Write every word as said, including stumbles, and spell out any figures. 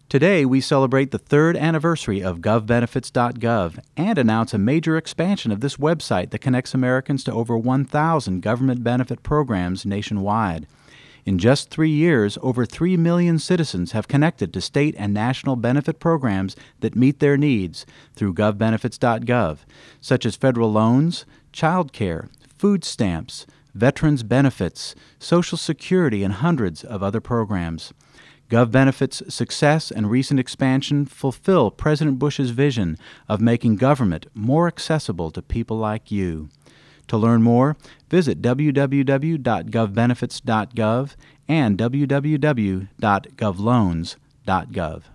Today, we celebrate the third anniversary of gov benefits dot gov and announce a major expansion of this website that connects Americans to over one thousand government benefit programs nationwide. In just three years, over three million citizens have connected to state and national benefit programs that meet their needs through gov benefits dot gov, such as federal loans, child care, food stamps, veterans benefits, Social Security, and hundreds of other programs. GovBenefits' success and recent expansion fulfill President Bush's vision of making government more accessible to people like you. To learn more, visit w w w dot gov benefits dot gov and w w w dot gov loans dot gov.